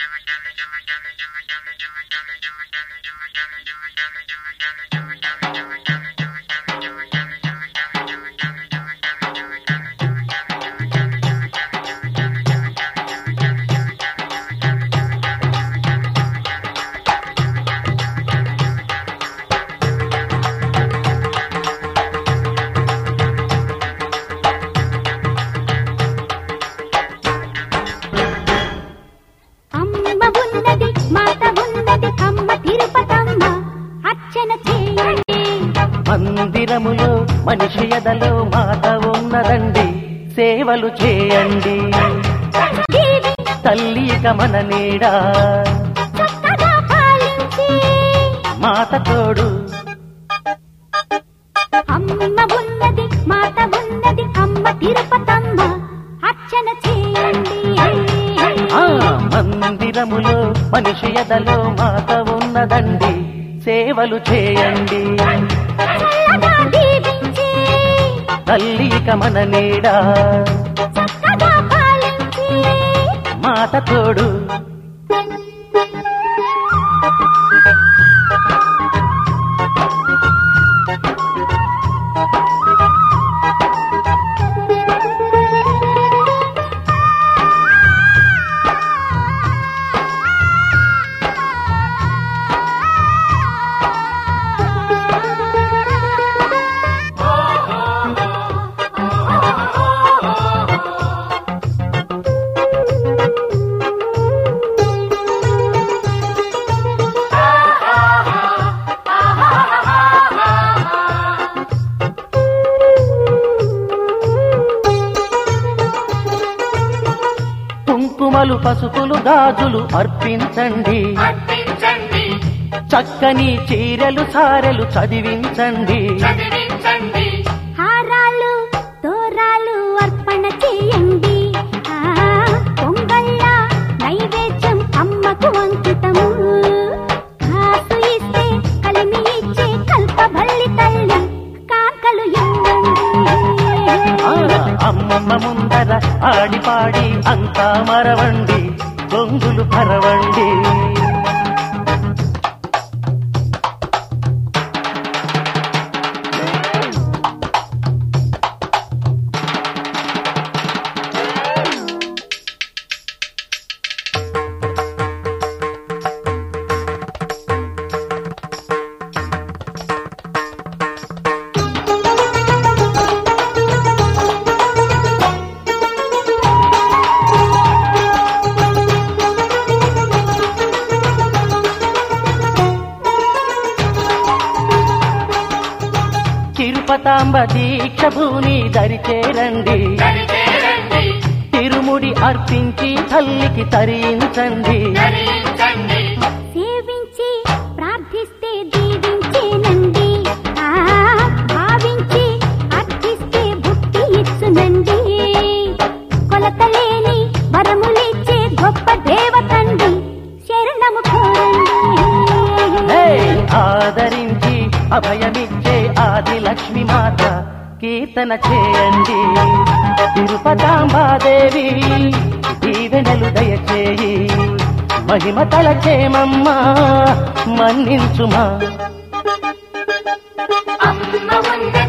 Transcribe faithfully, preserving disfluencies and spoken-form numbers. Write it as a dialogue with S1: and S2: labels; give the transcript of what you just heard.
S1: మందిరములో మనిషి ఎదలో మాత ఉన్నదండి, సేవలు చేయండి. తల్లి గమన నీడా మాత తోడు.
S2: అమ్మ ఉన్నది మాత ఉన్నది అమ్మ తిరుపతమ్మ అర్చన చేయండి.
S1: మందిరములో మనిషి ఎదలో మాత ఉన్నదండి, సేవలు చేయండి. తల్లి గమన నీడా మాత తోడు. కుంకుమలు పసుపులు గాజులు అర్పించండి, చక్కని చీరలు సారెలు చదివించండి.
S2: హారాలు తోరాలు అర్పణ చేయండి. పొంగళ్ళ నైవేద్యం అమ్మకు అంకితము. కాసు ఇస్తే కలిమి ఇచ్చే కల్పబల్లి తల్లి కాకలు
S1: అమ్మమ్మ ముందర ఆడిపాడి అంతా మరవండి, గొంగులు పరవండి. తిరుపతాంబ దీక్ష భూమి దరిచేరండి, తిరుముడి అర్పించి తల్లికి తరించండి.
S2: సేవించి ప్రార్థిస్తే దీవించేనండి, భావించి అర్థిస్తే భక్తి ఇచ్చునండి. కొలతలేని వరములిచ్చే గొప్ప దేవతండి, శరణము కోరండి.
S1: ఆదరించి అభయమిచ్చే ఆది లక్ష్మి మాత కీర్తన చేయండి. తిరుపతాంబాదేవి దీవెనలు దయచేయి, మహిమ తలచేమమ్మా మన్నించుమా.
S2: అమ్మ